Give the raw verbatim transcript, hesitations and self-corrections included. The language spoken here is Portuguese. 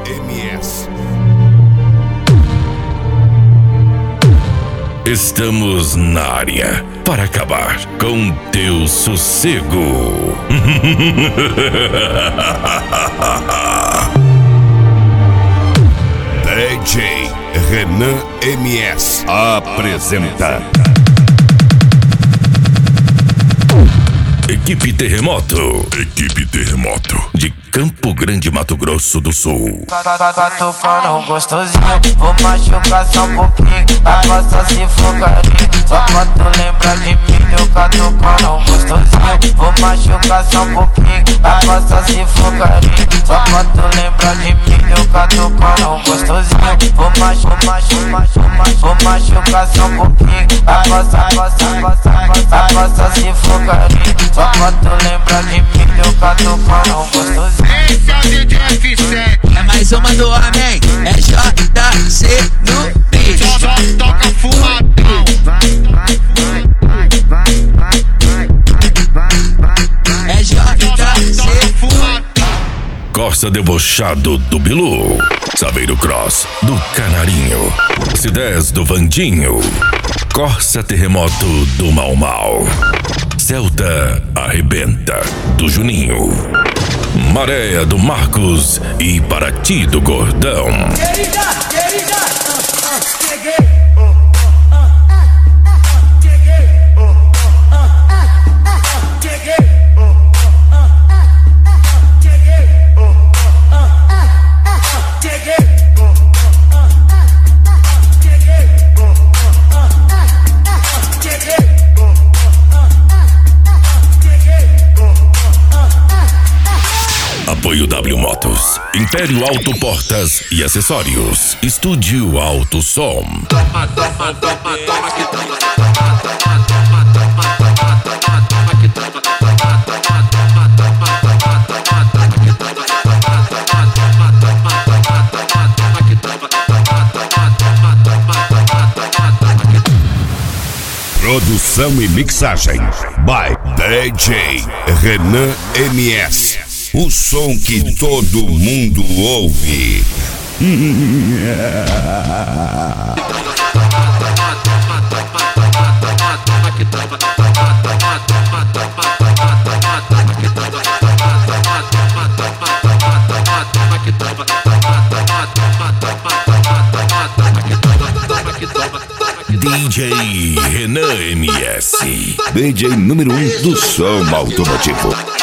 M S. Estamos na área para acabar com teu sossego. D J Renan M S apresenta Equipe Terremoto. Equipe Terremoto de Campo Grande, Mato Grosso do Sul. Tá tocando gostosinho, vou machucar só um pouquinho. A costa se fogaria, só pra tu lembrar de mim. Eu tá tocando gostosinho, vou machucar só um pouquinho. A costa se fogaria, só pra tu lembrar de mim. Eu tá tocando gostosinho, vou machucar, machucar, vou machucar só um pouquinho. A costa, a costa, a costa, a costa se fogaria, só pra tu lembrar de mim. Eu tá tocando gostosinho. Esse é o D J F sete. É mais uma do homem, é J C no beat. Só, só toca fumadão. É J C fumadão. Corsa debochado do Bilu. Saveiro Cross do Canarinho. C dez do Vandinho. Corsa Terremoto do Mau Mau. Celta Arrebenta do Juninho. Maréia do Marcos e Paraty do Gordão. Querida, querida, uh, uh, cheguei. Apoio W Motos, Império Auto Portas e Acessórios, Estúdio Alto Som. Produção e mixagem by D J Renan M S. O som que todo mundo ouve. D J Renan M S. D J número um do som automotivo.